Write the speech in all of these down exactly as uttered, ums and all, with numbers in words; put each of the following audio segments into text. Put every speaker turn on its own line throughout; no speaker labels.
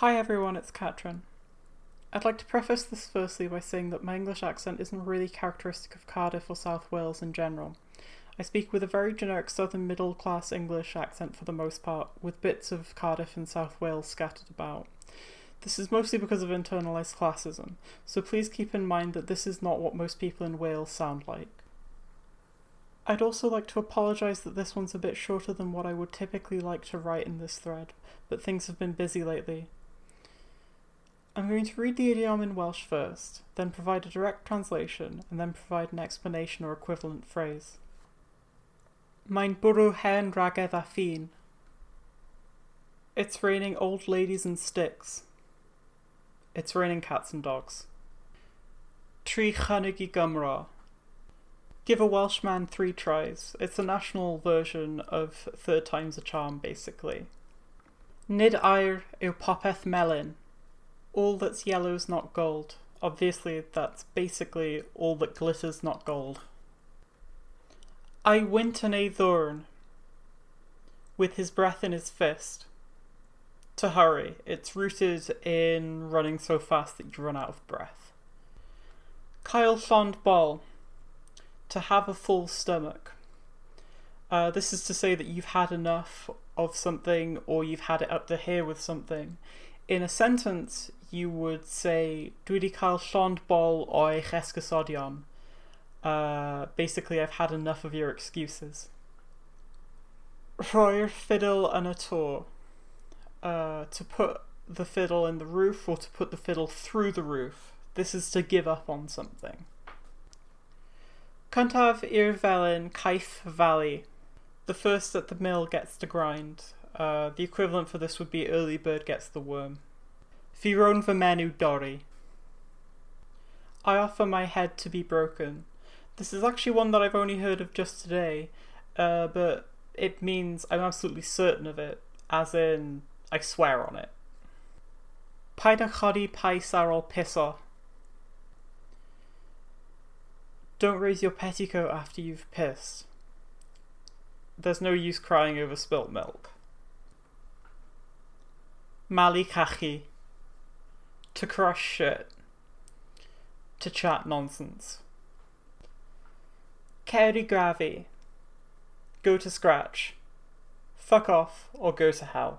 Hi everyone, it's Katrin. I'd like to preface this firstly by saying that my English accent isn't really characteristic of Cardiff or South Wales in general. I speak with a very generic southern middle class English accent for the most part, with bits of Cardiff and South Wales scattered about. This is mostly because of internalised classism, so please keep in mind that this is not what most people in Wales sound like. I'd also like to apologise that this one's a bit shorter than what I would typically like to write in this thread, but things have been busy lately. I'm going to read the idiom in Welsh first, then provide a direct translation, and then provide an explanation or equivalent phrase. Mae'n bwrw hen ragedd a ffin. It's raining old ladies and sticks. It's raining cats and dogs. Tri chynnig I Gymro. Give a Welshman three tries. It's a national version of Third Time's a Charm, basically. Nid aur yw popeth melyn. All that's yellow's not gold. Obviously, that's basically all that glitters not gold. I wint yn ei ddwrn. With his breath in his fist. To hurry. It's rooted in running so fast that you run out of breath. Cael llond bol. To have a full stomach. Uh, this is to say that you've had enough of something or you've had it up to here with something. In a sentence, you would say, Dwi 'di cael llond bol o eich esgusodion. Uh, basically, I've had enough of your excuses. Rhoi'r fiddle yn y to. Uh, to put the fiddle in the roof or to put the fiddle through the roof. This is to give up on something. Cyntaf i'r felyn caiff falu. The first at the mill gets to grind. Uh, the equivalent for this would be early bird gets the worm. Fi rown fy menyw dorri. I offer my head to be broken. This is actually one that I've only heard of just today, uh, but it means I'm absolutely certain of it, as in, I swear on it. Paid a chodi pais ar ôl piso. Don't raise your petticoat after you've pissed. There's no use crying over spilt milk. Mali cachu. To crush shit. To chat nonsense. Ceri gravi. Go to scratch. Fuck off or go to hell.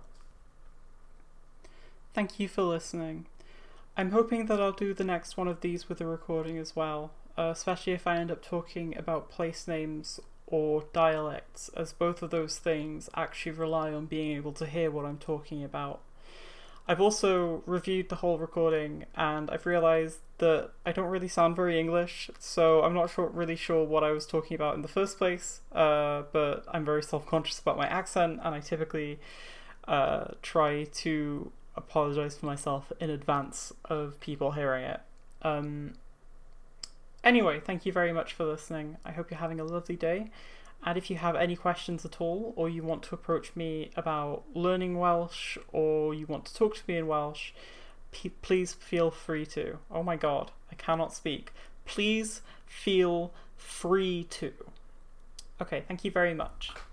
Thank you for listening. I'm hoping that I'll do the next one of these with a recording as well, uh, especially if I end up talking about place names or dialects, as both of those things actually rely on being able to hear what I'm talking about. I've also reviewed the whole recording and I've realised that I don't really sound very English, so I'm not sure, really sure what I was talking about in the first place, uh, but I'm very self-conscious about my accent and I typically uh, try to apologise for myself in advance of people hearing it. Um, anyway, thank you very much for listening. I hope you're having a lovely day. And if you have any questions at all, or you want to approach me about learning Welsh, or you want to talk to me in Welsh, p- please feel free to. Oh my god, I cannot speak. Please feel free to. Okay, thank you very much.